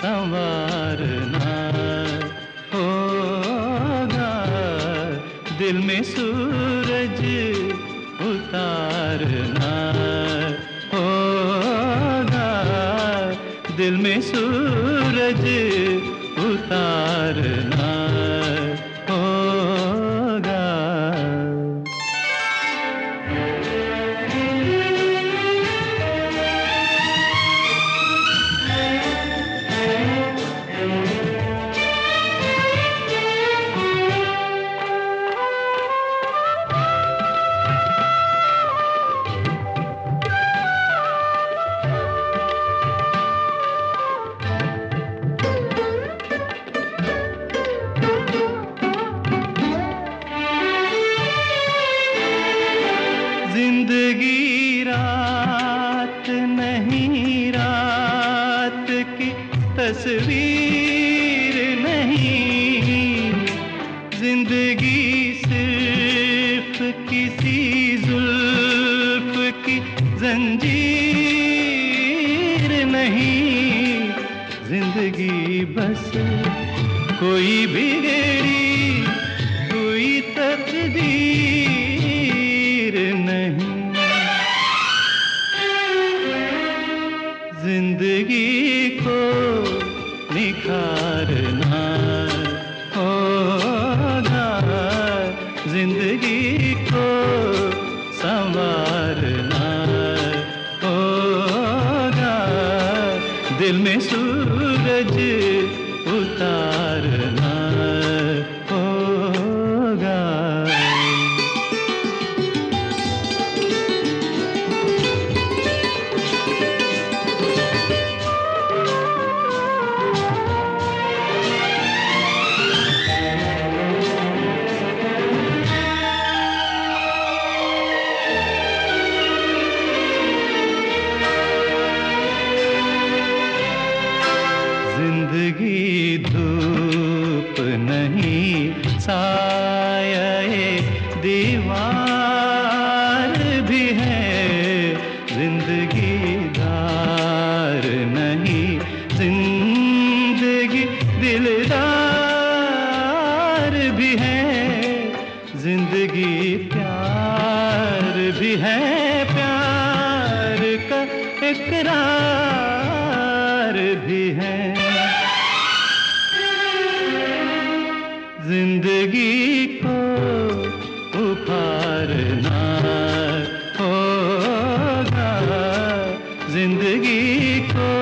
संवारना होगा, दिल में सूरज उतारना होगा, दिल में सूरज उतारना होगा। जिंदगी रात नहीं, रात की तस्वीर नहीं, जिंदगी सिर्फ किसी जुल्फ की जंजीर नहीं, जिंदगी बस कोई बिगड़ी कोई तकदीर नहीं, जिंदगी को निखारना होगा, जिंदगी को संवारना होगा, दिल में सूरज उतारना होगा। जिंदगी धूप नहीं, साये दीवार भी है, जिंदगी दार नहीं, जिंदगी दिलदार भी है, जिंदगी प्यार भी है, प्यार का इकरार भी है, जिंदगी को उभारना होगा, जिंदगी को